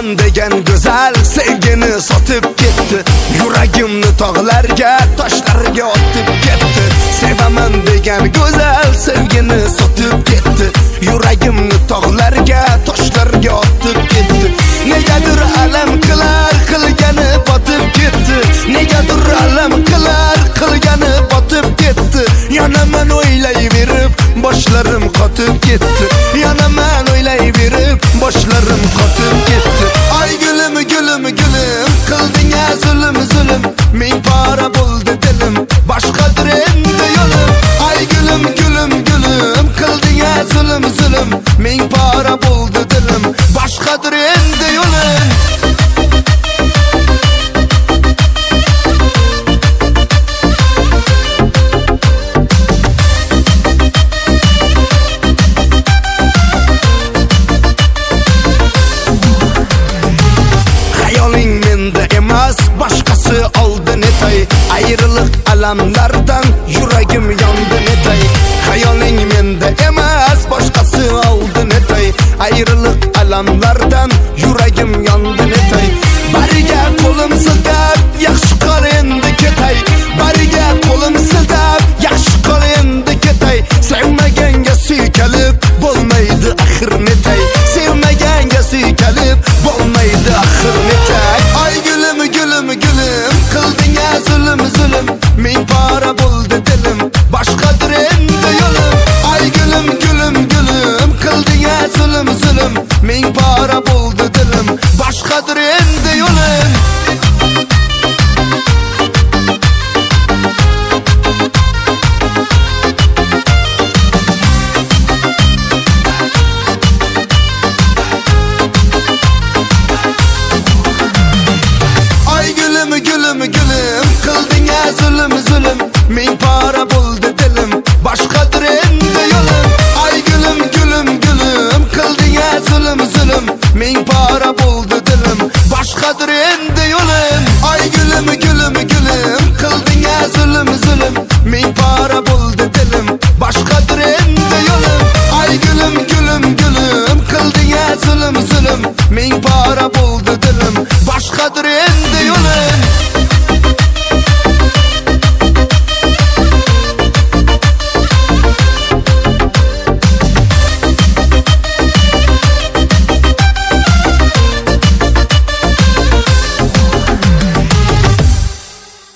Sevaman degan güzel sevgini satıp gitti. Yüreğimni tağlarga, taşlarga atıp gitti. Sevaman degan güzel sevgini satıp gitti. Yüreğimni tağlarga, taşlarga atıp gitti. Negadir alam kılar, kılganı batıp gitti. Negadir alam kılar, kılganı batıp gitti. Yanaman o'ylayverib, boshlarım qatıp gitti. Yanaman o'ylayverib, boshlarım qatıp gitti. Ay gülüm gülüm gülüm, qilding-a zulm zulm. Ming para bo'ldi dilim, boshqadir endi yo'lim. Ay gülüm gülüm gülüm, qilding-a zulm zulm. Ming para bo'ldi dilim, boshqadir endi yo'lim. Başkası aldı netay. Ayrılık alamlardan yüreğim yandı netay. Hayaling mende emas, başkası aldı netay. Ayrılık alamlardan